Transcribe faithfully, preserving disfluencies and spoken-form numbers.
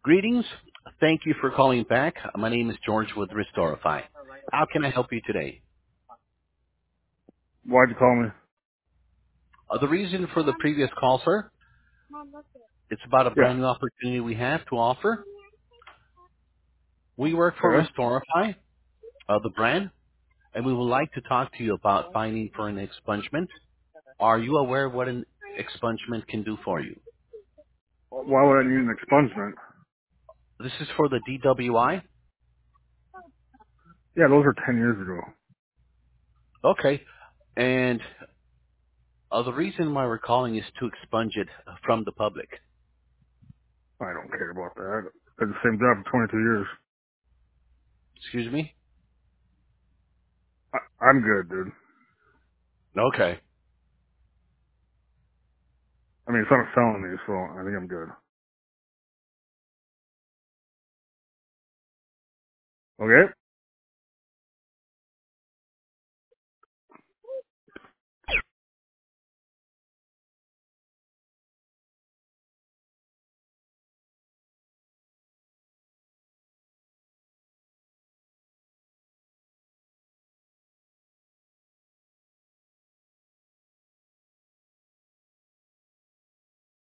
Greetings. Thank you for calling back. My name is George with Restorify. How can I help you today? Why'd you call me? Uh, the reason for the previous call, sir, it's about a Yeah. brand new opportunity we have to offer. We work for Okay. Restorify, uh, the brand, and we would like to talk to you about finding for an expungement. Are you aware of what an expungement can do for you? Why would I need an expungement? This is for the D W I. Yeah, those were ten years ago. Okay. And uh, the reason why we're calling is to expunge it from the public. I don't care about that. I did the same job for twenty-two years. Excuse me? I, I'm good, dude. Okay. I mean, it's not a felony, so I think I'm good. Okay?